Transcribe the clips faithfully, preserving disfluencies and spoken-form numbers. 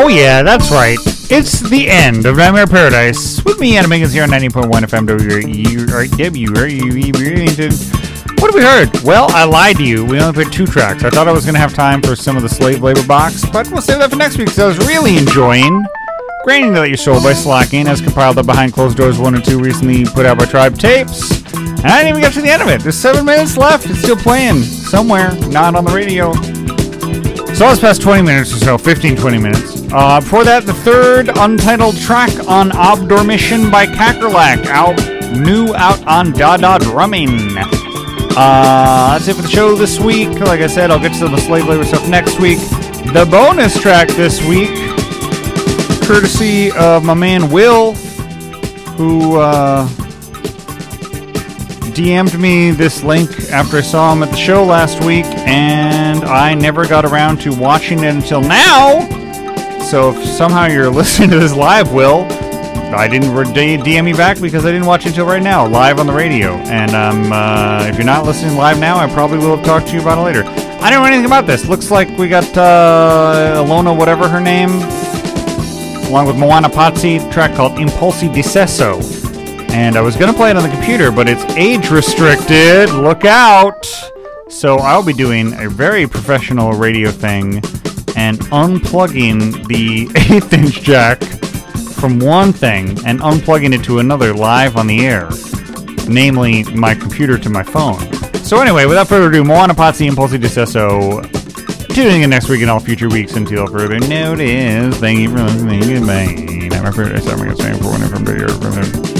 Oh yeah, that's right. It's the end of Nightmare Paradise with me, Adam Higgins, here on ninety point one F M W R W. What have we heard? Well, I lied to you. We only played two tracks. I thought I was going to have time for some of the Slave Labor box, but we'll save that for next week, because I was really enjoying Graining to Let Your Soul by Slacking, as compiled up Behind Closed Doors one and two, recently put out by Tribe Tapes. And I didn't even get to the end of it. There's seven minutes left. It's still playing somewhere, not on the radio. So it's past twenty minutes or so, fifteen, twenty minutes. Uh, before that, the third untitled track on Obdormission by Kakerlak, out new out on Dada Drumming. Uh, that's it for the show this week. Like I said, I'll get to the Slave Labor stuff next week. The bonus track this week, courtesy of my man Will, who uh, D M'd me this link after I saw him at the show last week, and I never got around to watching it until now. So if somehow you're listening to this live, Will, I didn't D M me back because I didn't watch it until right now, live on the radio. And um, uh, if you're not listening live now, I probably will have talked to you about it later. I don't know anything about this. Looks like we got uh, Alona, whatever her name, along with Moana Pazzi, a track called Impulsi Decesso. And I was going to play it on the computer, but it's age restricted. Look out! So I'll be doing a very professional radio thing and unplugging the eighth inch jack from one thing and unplugging it to another live on the air. Namely, my computer to my phone. So anyway, without further ado, Moana Pazzi, Impulsi Decesso. Tuning in next week and all future weeks until further notice. Thank you for listening. Goodbye. I'm afraid I said I'm going to say for one from the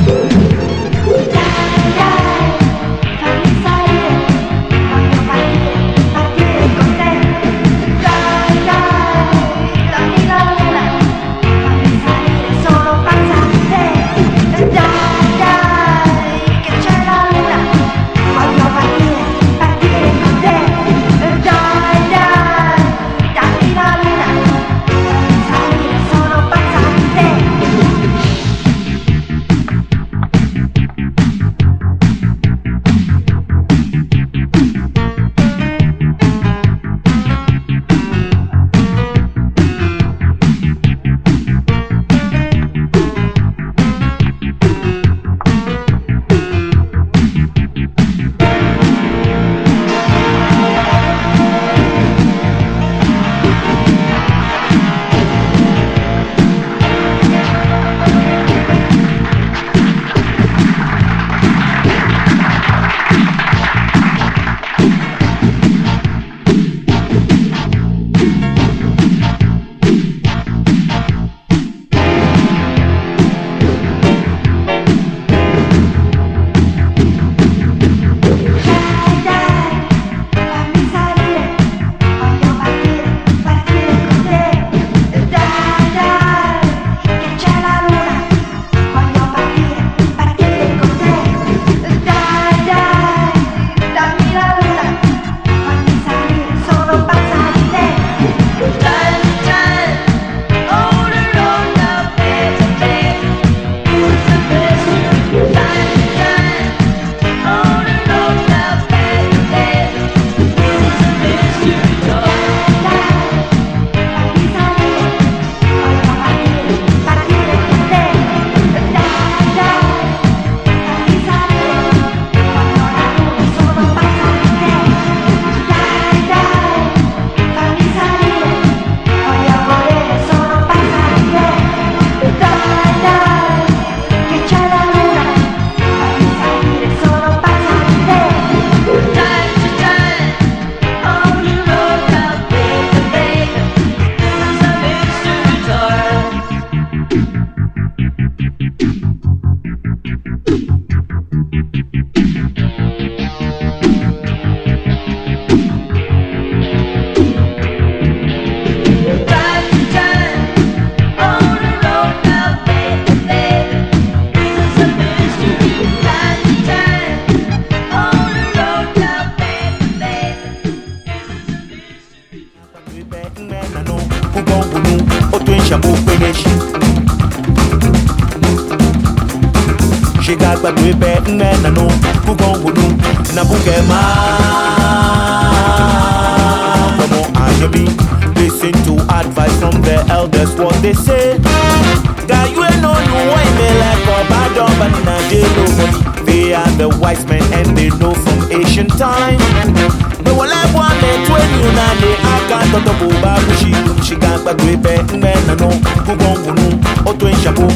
Listen to advice from the elders, what they say. God, you ain't no new way, me like a bad dog, but now they know money. They are the wise men and they know from ancient time. But when I want me to you now, they are can't talk about Babu, she do, she can't but we pay, man, I know, who won't know, or to shampoo,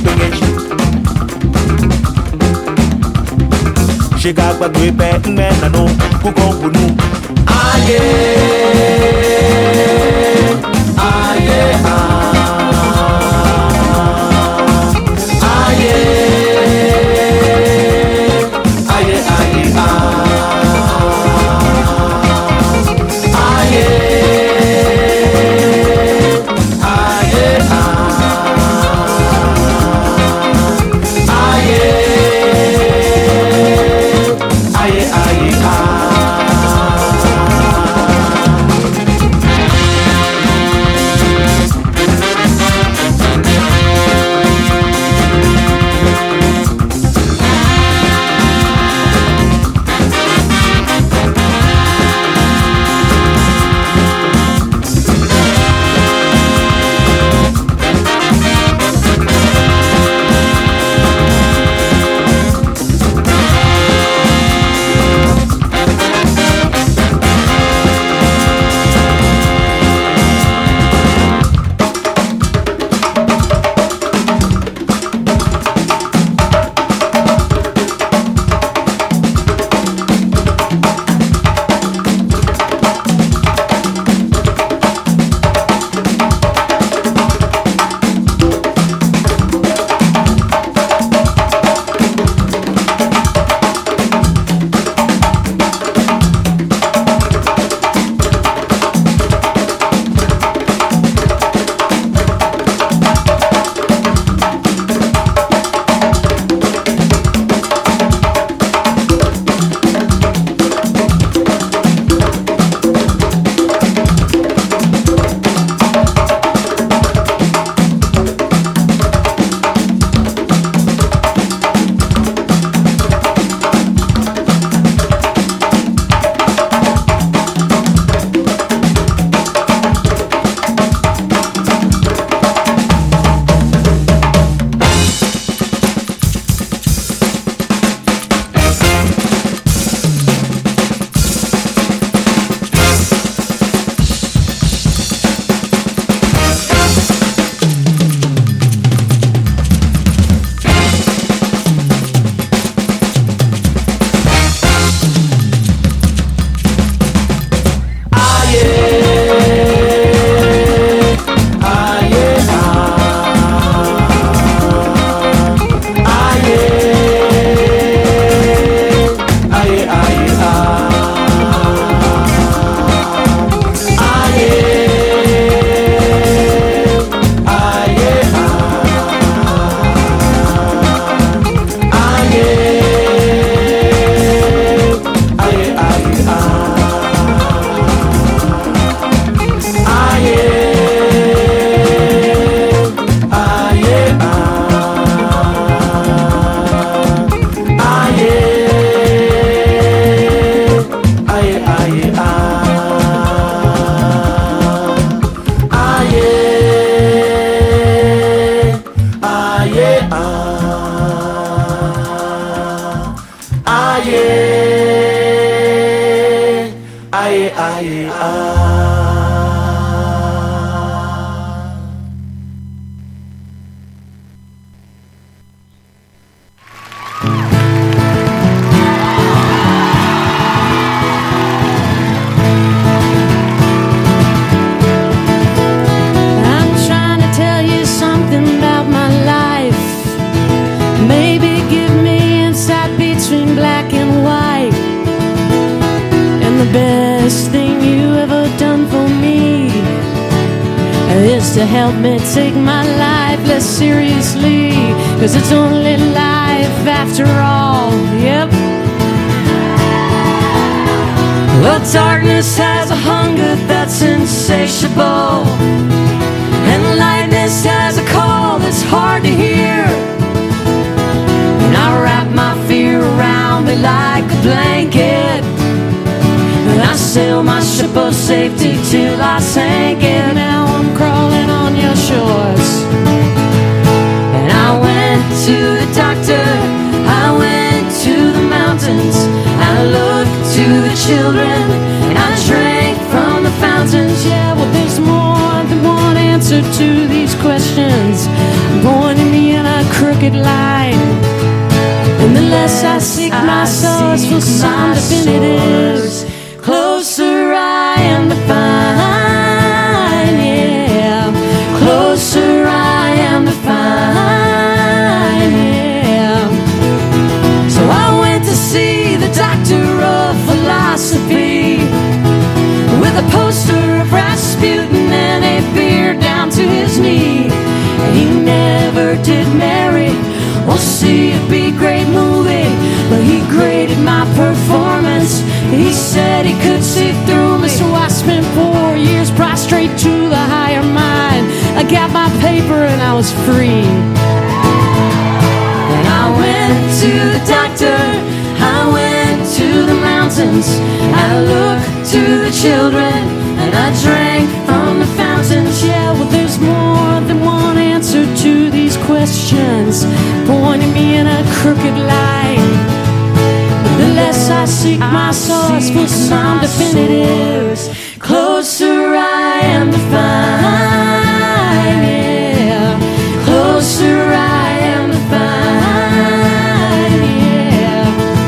she got but we pay, man, I know, who won't know. Ah, yeah. Ah, yeah, ah. Ah, yeah. Ah, yeah, ah, yeah, ah. Ah, yeah. Ah, yeah, ah. Ah, yeah. Ah, yeah, ah, yeah, ah. aye, aye, aye. To help me take my life less seriously, 'cause it's only life after all. Yep. Well, darkness has a hunger that's insatiable, and lightness has a call that's hard to hear. And I wrap my fear around me like a blanket, and I sail my ship of safety till I sink it. Now I'm crawling on your shores, and I went to the doctor, I went to the mountains, I looked to the children, and I drank from the fountains. Yeah, well, there's more than one answer to these questions, pointing me in a crooked line. And the less I seek my source for some definitives, closer I am to find, yeah. Closer I am to find, yeah. So I went to see the doctor of philosophy, with a poster of Rasputin and a beard down to his knee. He never did marry or see a B-grade movie, but he graded my performance. He said he could see through me, so I spent four years prostrate to the higher mind. I got my paper and I was free. And I went to the doctor, I went to the mountains, I looked to the children, and I drank from the fountains. Yeah, well, there's more than one answer to these questions, pointing me in a crooked line. The less I seek my source for some definitives, closer I am to find, yeah. Closer I am to find, yeah.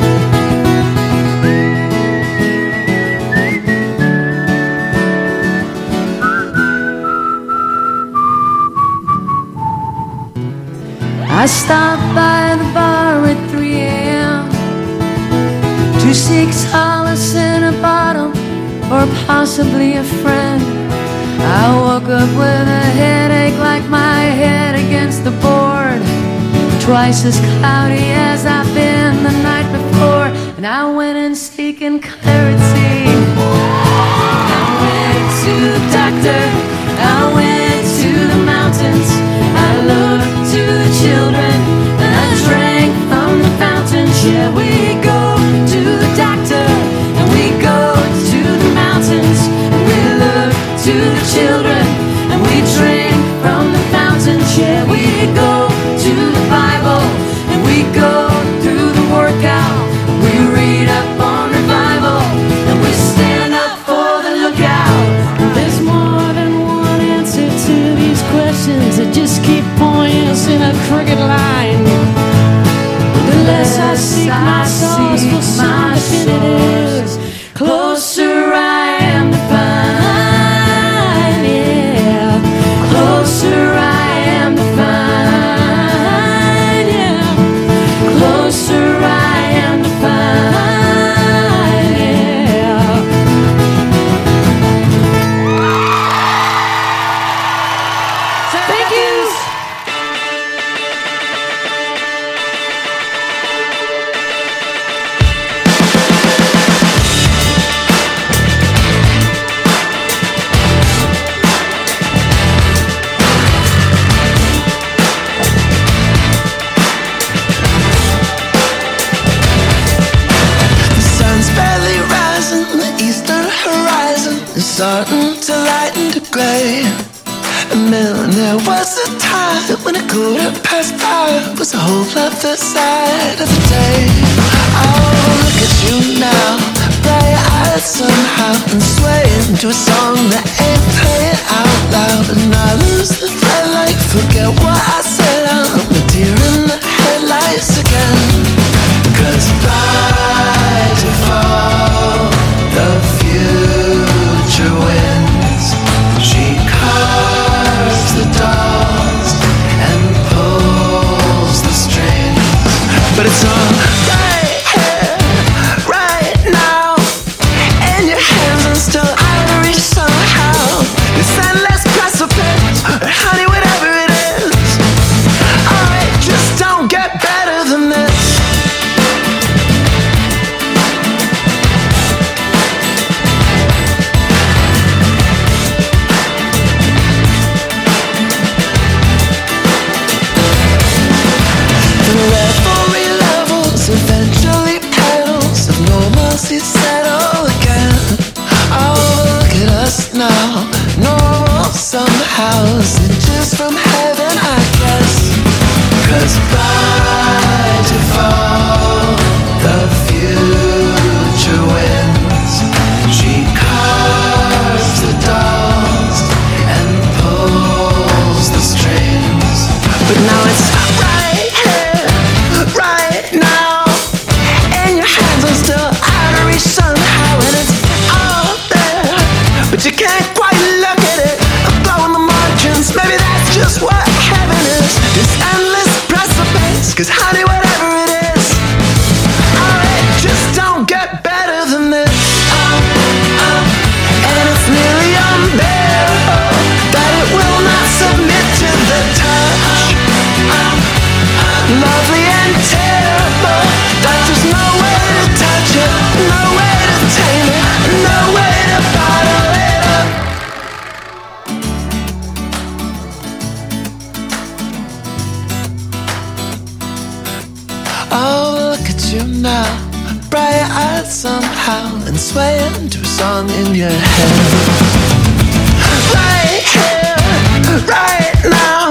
I stopped by the bar at three a.m. to seek solace in a bottle, or possibly a friend. I woke up with a headache like my head against the board, twice as cloudy as I've been the night before. And I went in seeking clarity, I went to the doctor, I went to the mountains, I looked to the children, and I drank from the fountains. Yeah, we go to the doctor, and we go to the mountains, and we look to the children, and we drink from the fountains. Yeah, we go to the Bible, and we go through the workout, we read up on revival, and we stand up for the lookout. There's more than one answer to these questions that just keep pointing us in a crooked line. The less I seek my source for some definitives, closer I am to find, yeah. Closer I am to find, yeah. Closer I am to find, yeah. Thank you. Starting to lighten to grey. And then there was a time when a quarter past five was a whole other side of the day. Oh, I'd somehow and sway into a song in your head. Right here, right now.